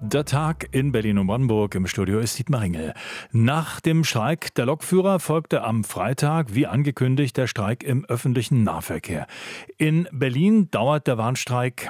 Der Tag in Berlin und Brandenburg. Im Studio ist Dietmar Ringel. Nach dem Streik der Lokführer folgte am Freitag, wie angekündigt, der Streik im öffentlichen Nahverkehr. In Berlin dauerte der Warnstreik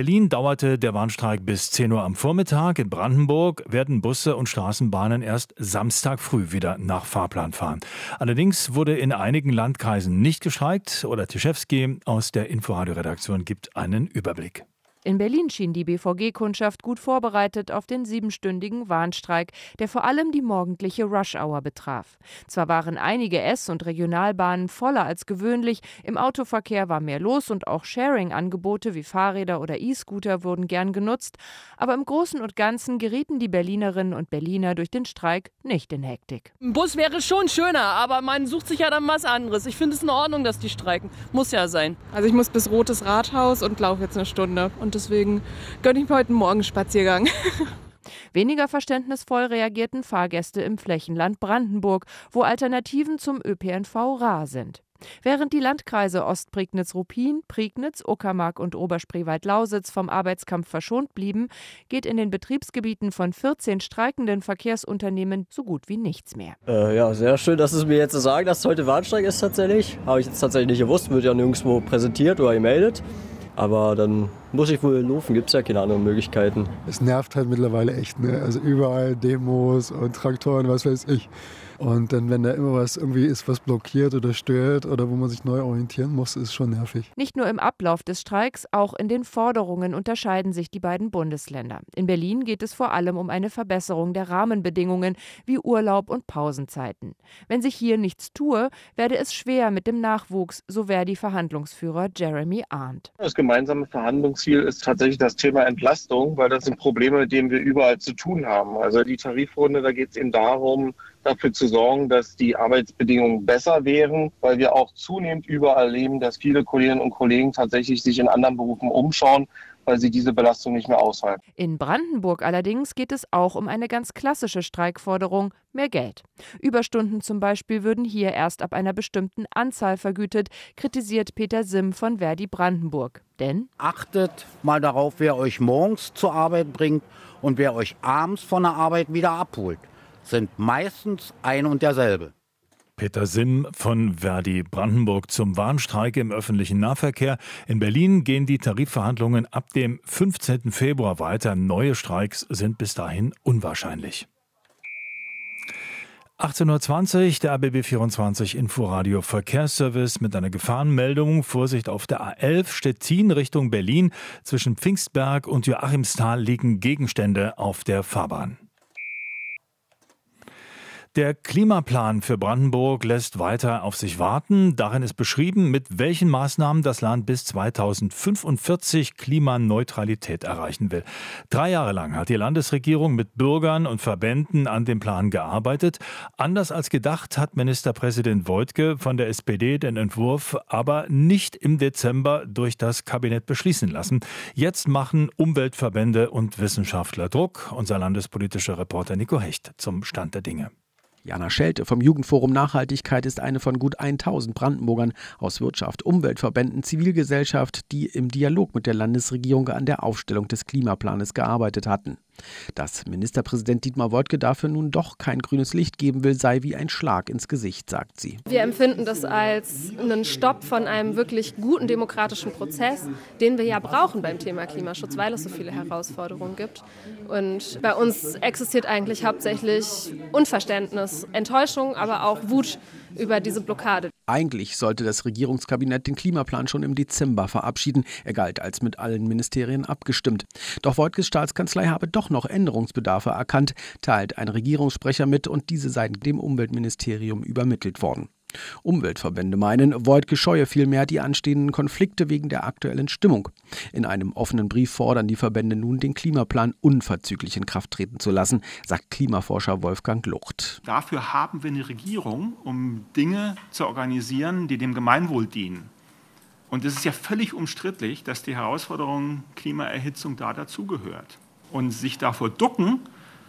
bis 10 Uhr am Vormittag. In Brandenburg werden Busse und Straßenbahnen erst Samstag früh wieder nach Fahrplan fahren. Allerdings wurde in einigen Landkreisen nicht gestreikt. Ola Tischewski aus der Inforadio-Redaktion gibt einen Überblick. In Berlin schien die BVG-Kundschaft gut vorbereitet auf den 7-stündigen Warnstreik, der vor allem die morgendliche Rush-Hour betraf. Zwar waren einige S- und Regionalbahnen voller als gewöhnlich, im Autoverkehr war mehr los und auch Sharing-Angebote wie Fahrräder oder E-Scooter wurden gern genutzt, aber im Großen und Ganzen gerieten die Berlinerinnen und Berliner durch den Streik nicht in Hektik. Ein Bus wäre schon schöner, aber man sucht sich ja dann was anderes. Ich finde es in Ordnung, dass die streiken. Muss ja sein. Also ich muss bis Rotes Rathaus und laufe jetzt eine Stunde. Und deswegen gönne ich mir heute einen Morgenspaziergang. Weniger verständnisvoll reagierten Fahrgäste im Flächenland Brandenburg, wo Alternativen zum ÖPNV rar sind. Während die Landkreise Ostprignitz-Ruppin, Prignitz, Uckermark und Oberspreewald-Lausitz vom Arbeitskampf verschont blieben, geht in den Betriebsgebieten von 14 streikenden Verkehrsunternehmen so gut wie nichts mehr. Ja, sehr schön, dass es mir jetzt sagen, dass es heute Warnstreik ist tatsächlich. Habe ich jetzt tatsächlich nicht gewusst, wird ja nirgendwo präsentiert oder gemeldet. Aber dann muss ich wohl laufen, gibt es ja keine anderen Möglichkeiten. Es nervt halt mittlerweile echt, ne? Also überall Demos und Traktoren, was weiß ich. Und dann, wenn da immer was irgendwie ist, was blockiert oder stört oder wo man sich neu orientieren muss, ist schon nervig. Nicht nur im Ablauf des Streiks, auch in den Forderungen unterscheiden sich die beiden Bundesländer. In Berlin geht es vor allem um eine Verbesserung der Rahmenbedingungen wie Urlaub und Pausenzeiten. Wenn sich hier nichts tue, werde es schwer mit dem Nachwuchs, so Verdi-Verhandlungsführer Jeremy Arndt. Das gemeinsame Verhandlungsziel ist tatsächlich das Thema Entlastung, weil das sind Probleme, mit denen wir überall zu tun haben. Also die Tarifrunde, da geht es eben darum, dafür zu sorgen, dass die Arbeitsbedingungen besser wären, weil wir auch zunehmend überall erleben, dass viele Kolleginnen und Kollegen tatsächlich sich in anderen Berufen umschauen, weil sie diese Belastung nicht mehr aushalten. In Brandenburg allerdings geht es auch um eine ganz klassische Streikforderung: mehr Geld. Überstunden zum Beispiel würden hier erst ab einer bestimmten Anzahl vergütet, kritisiert Peter Simm von Verdi Brandenburg. Denn achtet mal darauf, wer euch morgens zur Arbeit bringt und wer euch abends von der Arbeit wieder abholt. Sind meistens ein und derselbe. Peter Simm von Verdi Brandenburg zum Warnstreik im öffentlichen Nahverkehr. In Berlin gehen die Tarifverhandlungen ab dem 15. Februar weiter. Neue Streiks sind bis dahin unwahrscheinlich. 18:20 Uhr, der ABB 24 Inforadio Verkehrsservice mit einer Gefahrenmeldung. Vorsicht auf der A11 Stettin Richtung Berlin. Zwischen Pfingstberg und Joachimsthal liegen Gegenstände auf der Fahrbahn. Der Klimaplan für Brandenburg lässt weiter auf sich warten. Darin ist beschrieben, mit welchen Maßnahmen das Land bis 2045 Klimaneutralität erreichen will. 3 Jahre lang hat die Landesregierung mit Bürgern und Verbänden an dem Plan gearbeitet. Anders als gedacht hat Ministerpräsident Woidke von der SPD den Entwurf aber nicht im Dezember durch das Kabinett beschließen lassen. Jetzt machen Umweltverbände und Wissenschaftler Druck. Unser landespolitischer Reporter Nico Hecht zum Stand der Dinge. Jana Schelte vom Jugendforum Nachhaltigkeit ist eine von gut 1000 Brandenburgern aus Wirtschaft, Umweltverbänden, Zivilgesellschaft, die im Dialog mit der Landesregierung an der Aufstellung des Klimaplanes gearbeitet hatten. Dass Ministerpräsident Dietmar Woidke dafür nun doch kein grünes Licht geben will, sei wie ein Schlag ins Gesicht, sagt sie. Wir empfinden das als einen Stopp von einem wirklich guten demokratischen Prozess, den wir ja brauchen beim Thema Klimaschutz, weil es so viele Herausforderungen gibt. Und bei uns existiert eigentlich hauptsächlich Unverständnis, Enttäuschung, aber auch Wut über diese Blockade. Eigentlich sollte das Regierungskabinett den Klimaplan schon im Dezember verabschieden. Er galt als mit allen Ministerien abgestimmt. Doch Woidkes Staatskanzlei habe doch noch Änderungsbedarfe erkannt, teilt ein Regierungssprecher mit, und diese seien dem Umweltministerium übermittelt worden. Umweltverbände meinen, Woidke scheue vielmehr die anstehenden Konflikte wegen der aktuellen Stimmung. In einem offenen Brief fordern die Verbände nun, den Klimaplan unverzüglich in Kraft treten zu lassen, sagt Klimaforscher Wolfgang Lucht. Dafür haben wir eine Regierung, um Dinge zu organisieren, die dem Gemeinwohl dienen. Und es ist ja völlig unstrittig, dass die Herausforderung Klimaerhitzung da dazugehört. Und sich davor ducken,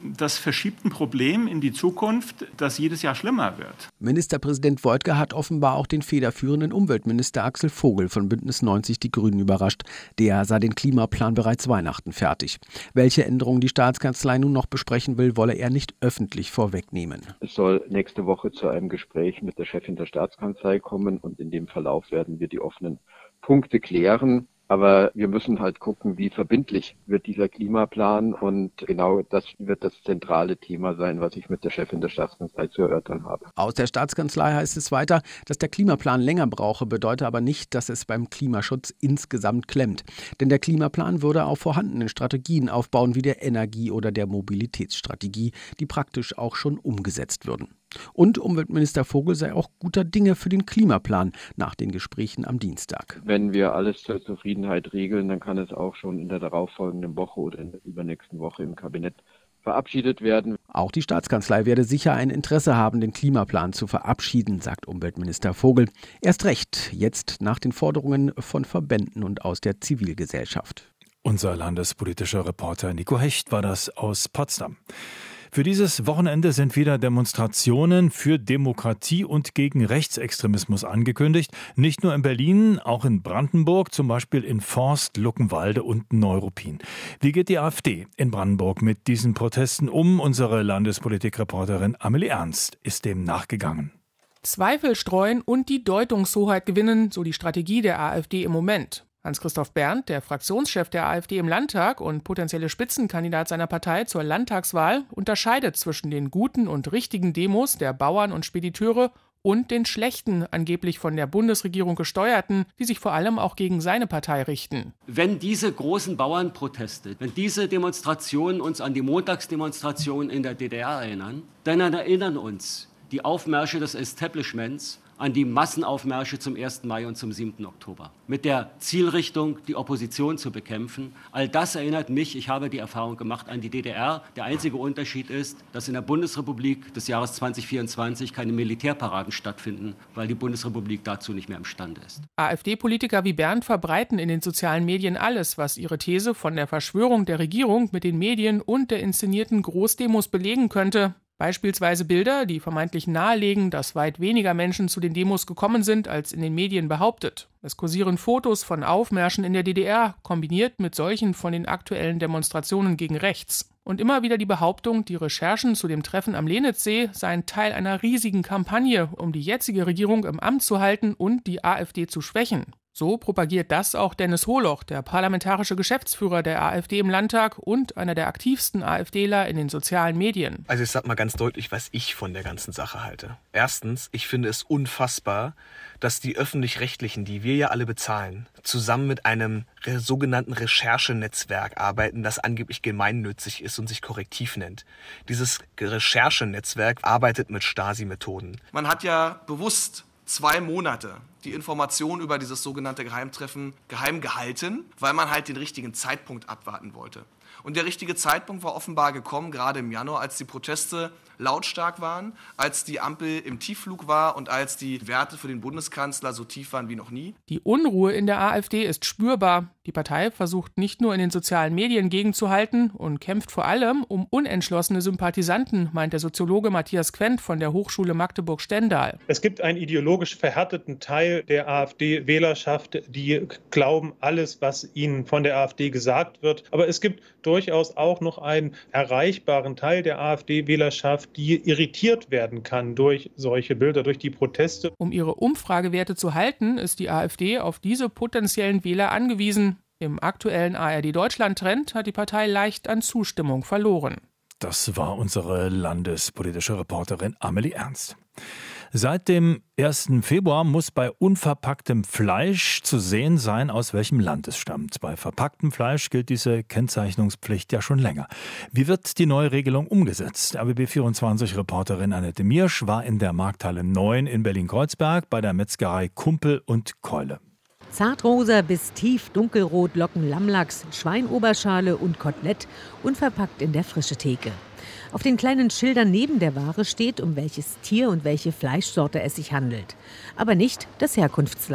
das verschiebt ein Problem in die Zukunft, das jedes Jahr schlimmer wird. Ministerpräsident Woidke hat offenbar auch den federführenden Umweltminister Axel Vogel von Bündnis 90 Die Grünen überrascht. Der sah den Klimaplan bereits Weihnachten fertig. Welche Änderungen die Staatskanzlei nun noch besprechen will, wolle er nicht öffentlich vorwegnehmen. Es soll nächste Woche zu einem Gespräch mit der Chefin der Staatskanzlei kommen und in dem Verlauf werden wir die offenen Punkte klären. Aber wir müssen halt gucken, wie verbindlich wird dieser Klimaplan, und genau das wird das zentrale Thema sein, was ich mit der Chefin der Staatskanzlei zu erörtern habe. Aus der Staatskanzlei heißt es weiter, dass der Klimaplan länger brauche, bedeutet aber nicht, dass es beim Klimaschutz insgesamt klemmt. Denn der Klimaplan würde auf vorhandenen Strategien aufbauen, wie der Energie- oder der Mobilitätsstrategie, die praktisch auch schon umgesetzt würden. Und Umweltminister Vogel sei auch guter Dinge für den Klimaplan nach den Gesprächen am Dienstag. Wenn wir alles zur Zufriedenheit regeln, dann kann es auch schon in der darauffolgenden Woche oder in der übernächsten Woche im Kabinett verabschiedet werden. Auch die Staatskanzlei werde sicher ein Interesse haben, den Klimaplan zu verabschieden, sagt Umweltminister Vogel. Erst recht jetzt nach den Forderungen von Verbänden und aus der Zivilgesellschaft. Unser landespolitischer Reporter Nico Hecht war das aus Potsdam. Für dieses Wochenende sind wieder Demonstrationen für Demokratie und gegen Rechtsextremismus angekündigt. Nicht nur in Berlin, auch in Brandenburg, zum Beispiel in Forst, Luckenwalde und Neuruppin. Wie geht die AfD in Brandenburg mit diesen Protesten um? Unsere Landespolitikreporterin Amelie Ernst ist dem nachgegangen. Zweifel streuen und die Deutungshoheit gewinnen, so die Strategie der AfD im Moment. Hans-Christoph Berndt, der Fraktionschef der AfD im Landtag und potenzielle Spitzenkandidat seiner Partei zur Landtagswahl, unterscheidet zwischen den guten und richtigen Demos der Bauern und Spediteure und den schlechten, angeblich von der Bundesregierung gesteuerten, die sich vor allem auch gegen seine Partei richten. Wenn diese großen Bauernproteste, wenn diese Demonstrationen uns an die Montagsdemonstrationen in der DDR erinnern, dann erinnern uns die Aufmärsche des Establishments an die Massenaufmärsche zum 1. Mai und zum 7. Oktober. Mit der Zielrichtung, die Opposition zu bekämpfen. All das erinnert mich, ich habe die Erfahrung gemacht, an die DDR. Der einzige Unterschied ist, dass in der Bundesrepublik des Jahres 2024 keine Militärparaden stattfinden, weil die Bundesrepublik dazu nicht mehr imstande ist. AfD-Politiker wie Berndt verbreiten in den sozialen Medien alles, was ihre These von der Verschwörung der Regierung mit den Medien und der inszenierten Großdemos belegen könnte. Beispielsweise Bilder, die vermeintlich nahelegen, dass weit weniger Menschen zu den Demos gekommen sind, als in den Medien behauptet. Es kursieren Fotos von Aufmärschen in der DDR, kombiniert mit solchen von den aktuellen Demonstrationen gegen rechts. Und immer wieder die Behauptung, die Recherchen zu dem Treffen am Lenitzsee seien Teil einer riesigen Kampagne, um die jetzige Regierung im Amt zu halten und die AfD zu schwächen. So propagiert das auch Dennis Holoch, der parlamentarische Geschäftsführer der AfD im Landtag und einer der aktivsten AfDler in den sozialen Medien. Also ich sag mal ganz deutlich, was ich von der ganzen Sache halte. Erstens, ich finde es unfassbar, dass die Öffentlich-Rechtlichen, die wir ja alle bezahlen, zusammen mit einem sogenannten Recherchenetzwerk arbeiten, das angeblich gemeinnützig ist und sich Korrektiv nennt. Dieses Recherchenetzwerk arbeitet mit Stasi-Methoden. Man hat ja bewusst 2 Monate die Information über dieses sogenannte Geheimtreffen geheim gehalten, weil man halt den richtigen Zeitpunkt abwarten wollte. Und der richtige Zeitpunkt war offenbar gekommen, gerade im Januar, als die Proteste lautstark waren, als die Ampel im Tiefflug war und als die Werte für den Bundeskanzler so tief waren wie noch nie. Die Unruhe in der AfD ist spürbar. Die Partei versucht nicht nur in den sozialen Medien gegenzuhalten und kämpft vor allem um unentschlossene Sympathisanten, meint der Soziologe Matthias Quent von der Hochschule Magdeburg-Stendal. Es gibt einen ideologisch verhärteten Teil der AfD-Wählerschaft, die glauben alles, was ihnen von der AfD gesagt wird. Aber es gibt durchaus auch noch einen erreichbaren Teil der AfD-Wählerschaft, die irritiert werden kann durch solche Bilder, durch die Proteste. Um ihre Umfragewerte zu halten, ist die AfD auf diese potenziellen Wähler angewiesen. Im aktuellen ARD-Deutschland-Trend hat die Partei leicht an Zustimmung verloren. Das war unsere landespolitische Reporterin Amelie Ernst. Seit dem 1. Februar muss bei unverpacktem Fleisch zu sehen sein, aus welchem Land es stammt. Bei verpacktem Fleisch gilt diese Kennzeichnungspflicht ja schon länger. Wie wird die neue Regelung umgesetzt? RBB24-Reporterin Annette Miersch war in der Markthalle 9 in Berlin-Kreuzberg bei der Metzgerei Kumpel und Keule. Zartrosa bis tief dunkelrot locken Lammlachs, Schweinoberschale und Kotelett, unverpackt in der frische Theke. Auf den kleinen Schildern neben der Ware steht, um welches Tier und welche Fleischsorte es sich handelt. Aber nicht das Herkunftsland.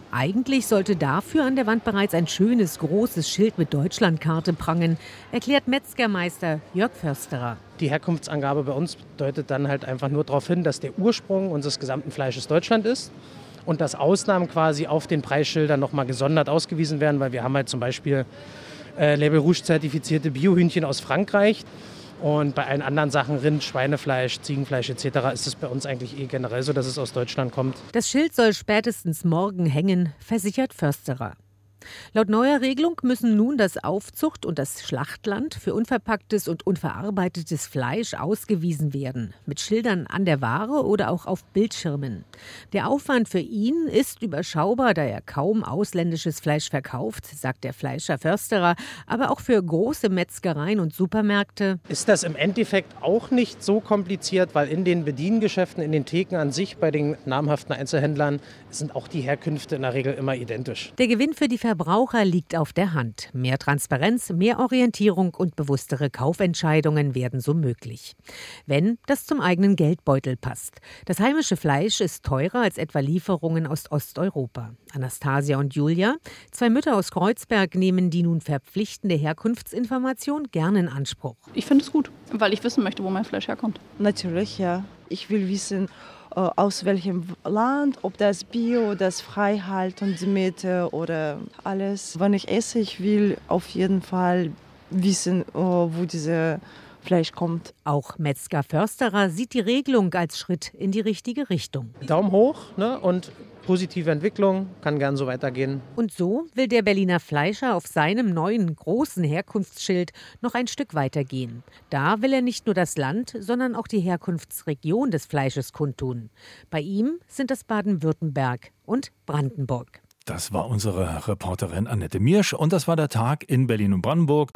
Eigentlich sollte dafür an der Wand bereits ein schönes, großes Schild mit Deutschlandkarte prangen, erklärt Metzgermeister Jörg Försterer. Die Herkunftsangabe bei uns deutet dann halt einfach nur darauf hin, dass der Ursprung unseres gesamten Fleisches Deutschland ist und dass Ausnahmen quasi auf den Preisschildern nochmal gesondert ausgewiesen werden, weil wir haben halt zum Beispiel Label Rouge zertifizierte Biohühnchen aus Frankreich. Und bei allen anderen Sachen, Rind, Schweinefleisch, Ziegenfleisch etc. ist es bei uns eigentlich generell so, dass es aus Deutschland kommt. Das Schild soll spätestens morgen hängen, versichert Försterer. Laut neuer Regelung müssen nun das Aufzucht- und das Schlachtland für unverpacktes und unverarbeitetes Fleisch ausgewiesen werden. Mit Schildern an der Ware oder auch auf Bildschirmen. Der Aufwand für ihn ist überschaubar, da er kaum ausländisches Fleisch verkauft, sagt der Fleischer Försterer. Aber auch für große Metzgereien und Supermärkte ist das im Endeffekt auch nicht so kompliziert, weil in den Bediengeschäften, in den Theken an sich, bei den namhaften Einzelhändlern, sind auch die Herkünfte in der Regel immer identisch. Der Gewinn für die Verbraucher liegt auf der Hand. Mehr Transparenz, mehr Orientierung und bewusstere Kaufentscheidungen werden so möglich. Wenn das zum eigenen Geldbeutel passt. Das heimische Fleisch ist teurer als etwa Lieferungen aus Osteuropa. Anastasia und Julia, 2 Mütter aus Kreuzberg, nehmen die nun verpflichtende Herkunftsinformation gerne in Anspruch. Ich finde es gut, weil ich wissen möchte, wo mein Fleisch herkommt. Natürlich, ja. Ich will wissen, aus welchem Land, ob das Bio, das Freihaltungsmittel oder alles. Wenn ich esse, ich will auf jeden Fall wissen, wo dieses Fleisch kommt. Auch Metzger Försterer sieht die Regelung als Schritt in die richtige Richtung. Daumen hoch, ne? Und positive Entwicklung, kann gern so weitergehen. Und so will der Berliner Fleischer auf seinem neuen großen Herkunftsschild noch ein Stück weitergehen. Da will er nicht nur das Land, sondern auch die Herkunftsregion des Fleisches kundtun. Bei ihm sind das Baden-Württemberg und Brandenburg. Das war unsere Reporterin Annette Miersch und das war der Tag in Berlin und Brandenburg.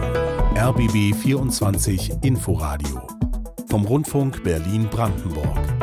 RBB 24 Inforadio vom Rundfunk Berlin-Brandenburg.